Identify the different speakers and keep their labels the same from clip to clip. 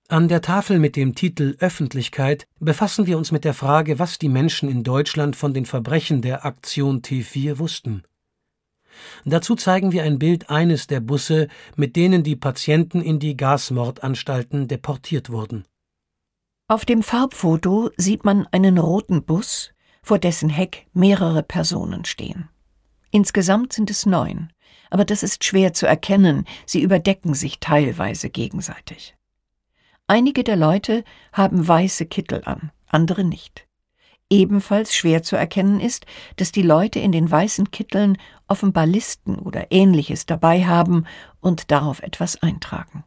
Speaker 1: An der Tafel mit dem Titel Öffentlichkeit befassen wir uns mit der Frage, was die Menschen in Deutschland von den Verbrechen der Aktion T4 wussten. Dazu zeigen wir ein Bild eines der Busse, mit denen die Patienten in die Gasmordanstalten deportiert wurden.
Speaker 2: Auf dem Farbfoto sieht man einen roten Bus, vor dessen Heck mehrere Personen stehen. Insgesamt sind es 9, aber das ist schwer zu erkennen, sie überdecken sich teilweise gegenseitig. Einige der Leute haben weiße Kittel an, andere nicht. Ebenfalls schwer zu erkennen ist, dass die Leute in den weißen Kitteln offenbar Listen oder Ähnliches dabei haben und darauf etwas eintragen.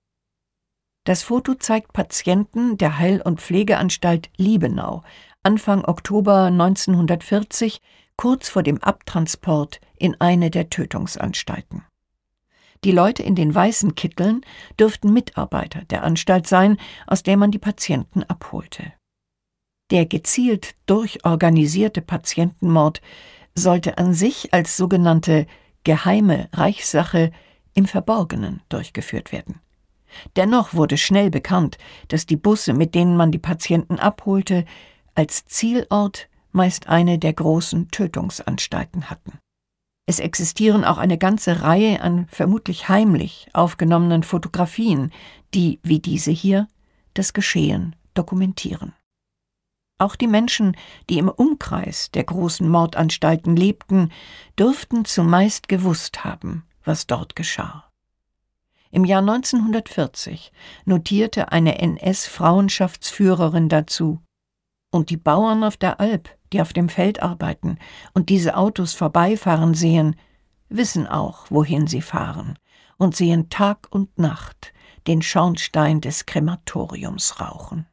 Speaker 2: Das Foto zeigt Patienten der Heil- und Pflegeanstalt Liebenau Anfang Oktober 1940, kurz vor dem Abtransport in eine der Tötungsanstalten. Die Leute in den weißen Kitteln dürften Mitarbeiter der Anstalt sein, aus der man die Patienten abholte. Der gezielt durchorganisierte Patientenmord sollte an sich als sogenannte geheime Reichssache im Verborgenen durchgeführt werden. Dennoch wurde schnell bekannt, dass die Busse, mit denen man die Patienten abholte, als Zielort meist eine der großen Tötungsanstalten hatten. Es existieren auch eine ganze Reihe an vermutlich heimlich aufgenommenen Fotografien, die, wie diese hier, das Geschehen dokumentieren. Auch die Menschen, die im Umkreis der großen Mordanstalten lebten, dürften zumeist gewusst haben, was dort geschah. Im Jahr 1940 notierte eine NS-Frauenschaftsführerin dazu: Und die Bauern auf der Alp, die auf dem Feld arbeiten und diese Autos vorbeifahren sehen, wissen auch, wohin sie fahren und sehen Tag und Nacht den Schornstein des Krematoriums rauchen.